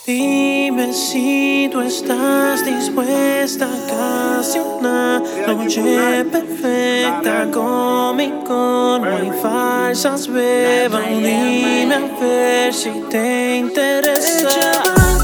Dime si tú estás dispuesta a casi una noche perfecta conmigo. No hay falsas, beba. Dime a ver si te interesa.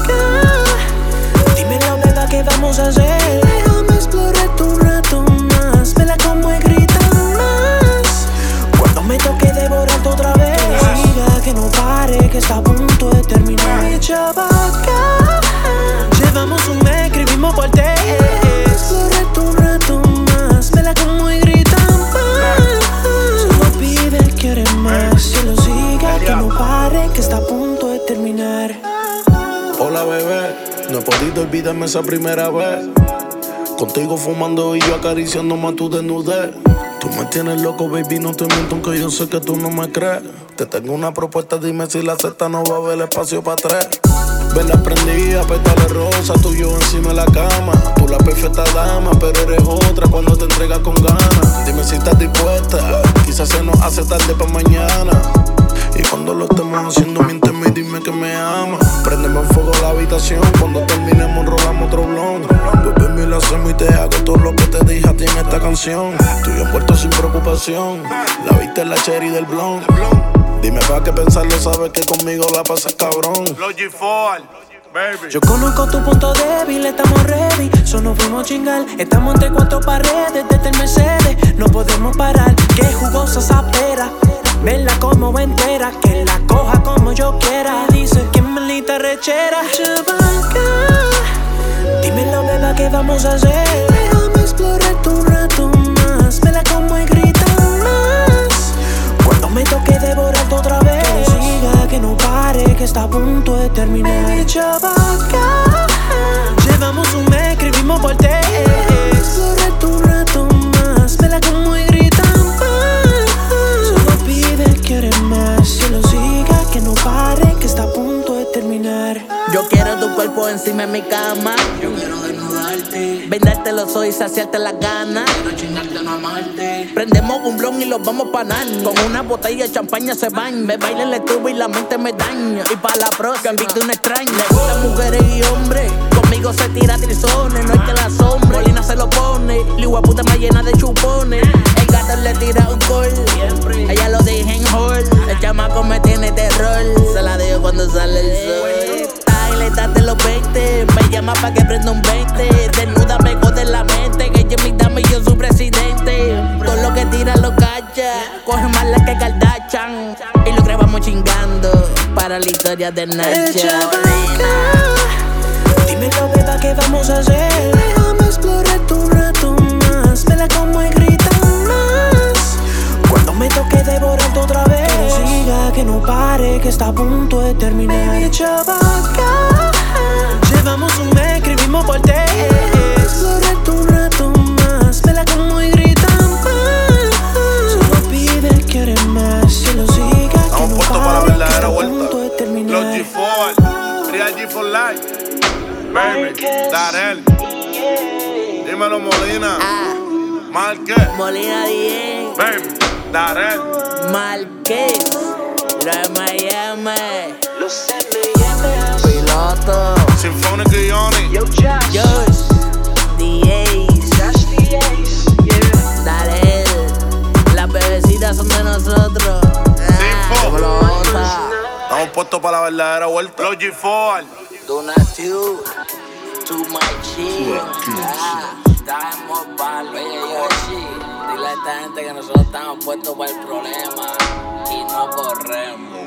Dímelo, beba, ¿qué vamos a hacer? Déjame explorarte un rato más. Vela como y grita más. Cuando me toque devorarte otra vez, que siga, que no pare, que está a punto de terminar. Echa pa' acá. Llevamos un mes, escribimos por text. Explorarte un rato más. Vela como y grita más. Solo pide, quiere más. Que lo siga, que no pare, que está a punto de terminar. Hola, bebé. No he podido olvidarme esa primera vez. Contigo fumando y yo acariciándome a tu desnudez. Tú me tienes loco, baby, no te miento aunque yo sé que tú no me crees. Te tengo una propuesta, dime si la aceptas, no va a haber espacio para tres. Vela prendida, pétale rosa, tú y yo encima de la cama. Tú la perfecta dama, pero eres otra cuando te entregas con ganas. Dime si estás dispuesta, quizás se nos hace tarde para mañana. Y cuando lo estemos haciendo, miénteme y dime que me amas. Préndeme en fuego la habitación, cuando terminemos rolamos otro blond. Bebé, lo hacemos y te hago todo lo que te dije a ti en esta canción. Tú y yo envuelto sin preocupación, la viste en la cherry del blond. Dime pa' qué pensarlo, sabes que conmigo la pasas cabrón. Logic4, baby. Yo conozco tu punto débil, estamos ready. Solo fuimos chingar, estamos entre cuatro paredes. Desde el Mercedes, no podemos parar. Qué jugosa esa pera, verla como entera, que la coja como yo quiera. Dice que malita rechera. Dímelo, beba, ¿qué vamos a hacer? Déjame explorarte un rato más. Vela como y grita más. Cuando me toque devorarte otra vez, que siga, que no pare, que está a punto de terminar. Echa pa' acá. Llevamos un mes, escribimos por text. Explorarte un rato más. Vela como y grita más. Solo pide, quiere más. Que lo siga, que no pare, que está a punto de terminar. Yo quiero tu cuerpo encima de mi cama. Yo quiero desnudarte, Vendarte los ojos y saciarte las ganas. quiero chingarte, no amarte. Prendemos un blon y los vamos pa' nan. Con una botella de champaña se van. Me baila el estuvo y la mente me daña. Y pa' la próxima invito una extraña. Le gustan mujeres y hombres. Conmigo se tira trizones. No hay que la sombra. Molina se lo pone. Ligua puta más llena de chupones. El gato le tira un gol. Ella lo deja en hall. El chamaco me tiene terror. Se la dejo cuando sale el sol. Date los 20, me llama pa' que prenda un 20. Desnuda me jode la mente, que ella es mi dama y yo su presidente. Todo lo que tira lo cacha, coge más la que Kardashian. Y lo grabamos chingando para la historia de Nacha. Dímelo, beba, ¿qué vamos a hacer? Déjame explorarte un rato más. Vela como y grita más. Cuando me toque devorarte otra vez, que siga, que no pare, que está a punto de terminar. Echa pa' acá. Llevamos un mes, escribimos por text. Explorarte un rato más. Vela como y grita más. Solo pide, quiere más. Que lo siga, que no pare, que está a punto de terminar. Logic4, Real G for Life, baby. Darel, dímelo Molina, Marquez, Molina 10, baby. Darel, Marquez, de Miami, Los M&M's, Piloto, Symphonic y Yoni. Yo Josh, Josh, The Ace, Josh the Ace, yeah. Darel, las bebecitas son de nosotros. Sinfo. Explota. Estamos puestos para la verdadera vuelta. Logic4. Do not do too much shit. Estamos pa'l Yoshi. Dile a esta gente que nosotros estamos puestos para el problema y no corremos.